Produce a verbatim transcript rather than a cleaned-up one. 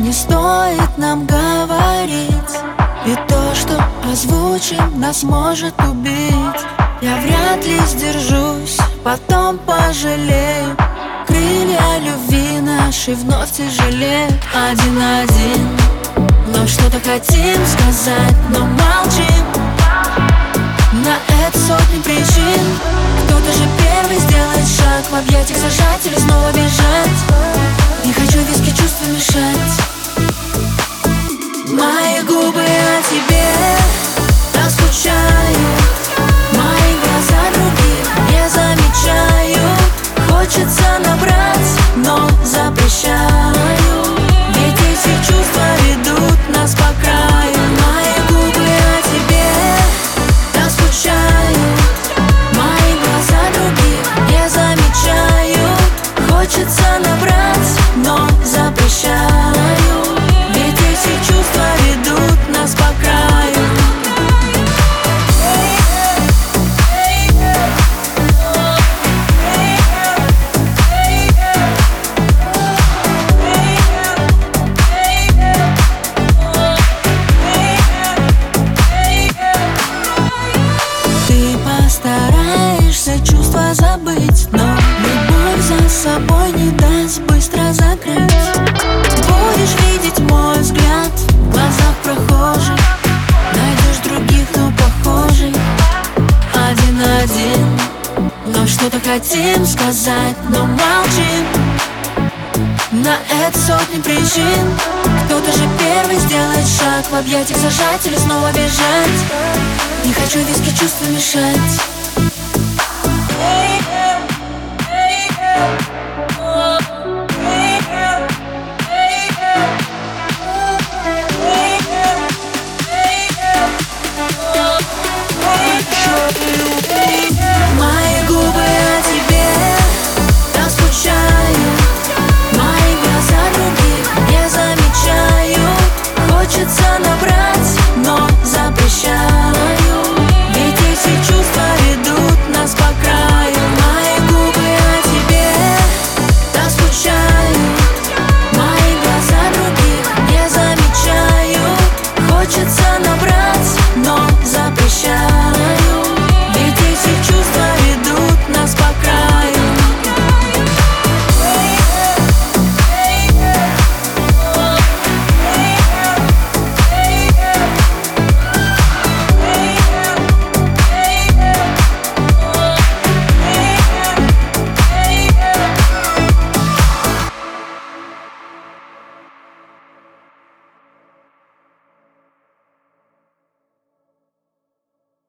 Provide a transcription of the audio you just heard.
не стоит нам говорить, ведь то, что озвучим, нас может убить. Я вряд ли сдержусь, потом пожалею. Крылья любви наши вновь тяжелеют. Один-один, но что-то хотим сказать, но молчим. На это сотни причин. Кто-то же первый сделает шаг, в объятиях зажать или снова бежать. Не хочу виски чувства мешать. Мои губы о тебе так скучают, мои глаза других не замечают. Хочется набрать, но запрещаю, ведь эти чувства ведут нас по краю. Мои губы о тебе так скучают, мои глаза других не замечают. Хочется набрать, но запрещаю, ведь эти чувства ведут нас по краю. Ты постараешься чувства забыть, но любовь за собой не даст быстро закрыть. Будешь видеть мой взгляд в глазах прохожих, найдешь других, но похожих. Один-один, но что-то хотим сказать, но молчим. На это сотни причин. Кто-то же первый сделает шаг, в объятиях зажать или снова бежать. Не хочу виски чувства мешать.